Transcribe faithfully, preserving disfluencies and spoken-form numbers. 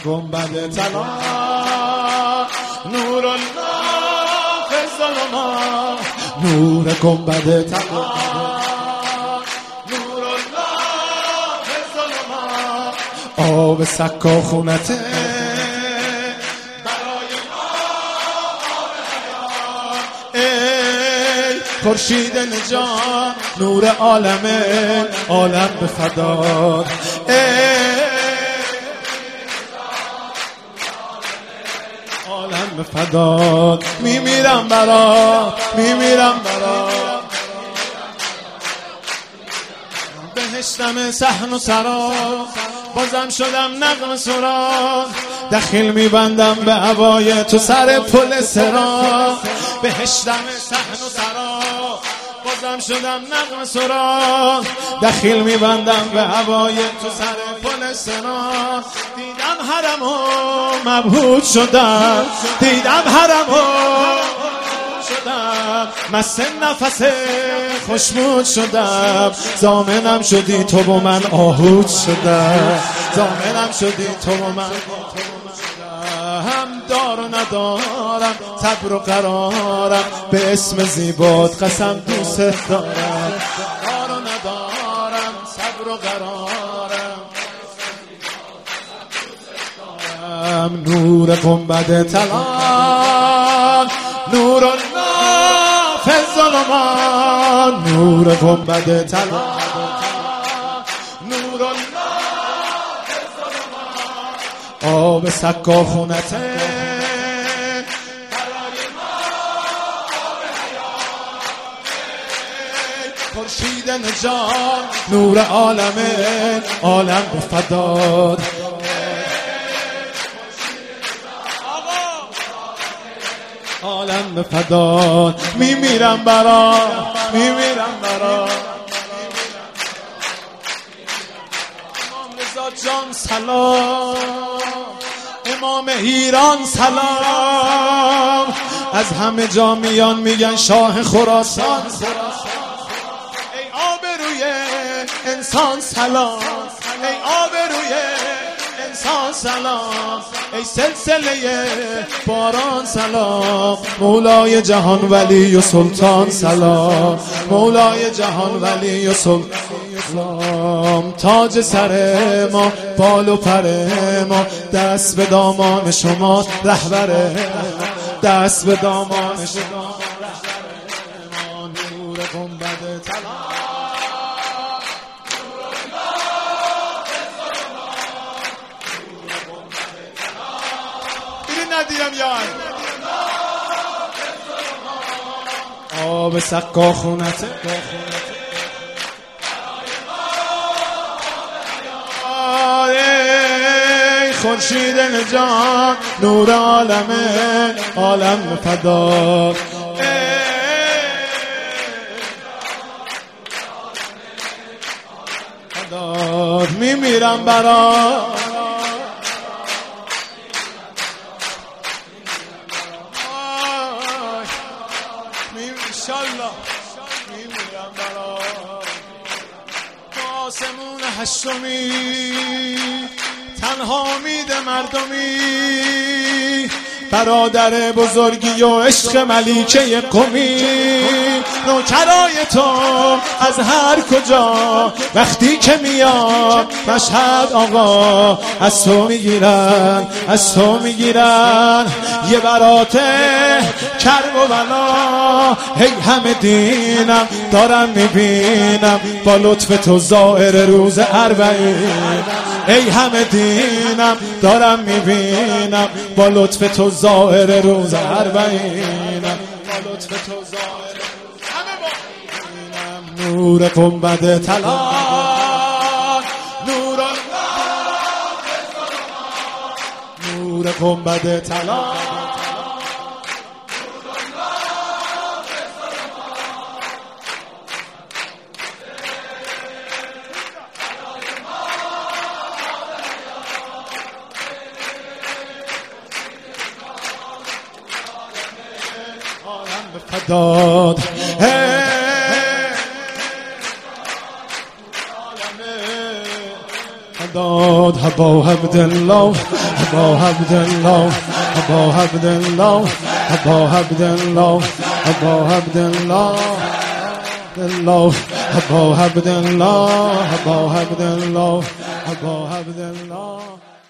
گنبد طلا نور الله فی الظلمات نور گنبد طلا نور الله فی الظلمات آب سکا خونته برای ما آب حیات ای خورشید نجات نور عالم عالم به فدات عالم فدات میمیرم برات میمیرم برات بهشتم صحن و سرا بازم شدم نغمه سرا دخیل میبندم به هوای تو سر پل سرا بهشتم صحن و سرا بازم شدم نغمه سرا دخیل میبندم به هوای تو سر پل سرا دیدم حرمو مبهوت شدم دیدم حرمو شدم مست نفس خوشمود شدم ضامنم شدی تو با من آهوت شدم ضامنم شدی تو با من هم دار و ندارم صبر و قرارم به اسم زیبات قسم دوست دارم دار و ندارم صبر و قرارم نور گنبد طلا نور الله فی الظلمات نور گنبد طلا نور الله فی الظلمات آب سکا خونته برای ما آب حیات خورشید نجات نور عالم عالم به فدات عالم به فدات میمیرم برا میمیرم برا امام رضا جان سلام امام ایران سلام از همه جا میان میگن شاه خراسان ای آبروی انسان سلام ای آبروی انسان سلام ای سلسله باران سلام مولای جهان ولی و سلطان سلام مولای جهان ولی و سلطان تاج سر ما بال و پر ما دست به دامان شما رهبر دست به دامان شما رهبر نور گنبد طلا ندیدم یار آب سکا خونته ای خورشید نجات نور عالم عالم فدات فدات میمیرم برات انشالله میمیرم برات آسمون هشتمی تنها امید مردمی برادر بزرگی و عشق ملیکه قمی نوکرای تو از هر کجا وقتی که میاد مشهد آقا از تو میگیرن از تو میگیرن یه برات کرب و بلا هی همه دینم دارم میبینم با لطف تو ظاهر روز اربعین ای همه دینم دارم میبینم با لطف تو ظاهر روز اربعینم با لطف تو ظاهر همه با نور گنبد طلا نور الله نور گنبد طلا فداد فداد ابا عبدالله ابا عبدالله ابا عبدالله ابا عبدالله ابا عبدالله الله ابا عبدالله ابا عبدالله ابا عبدالله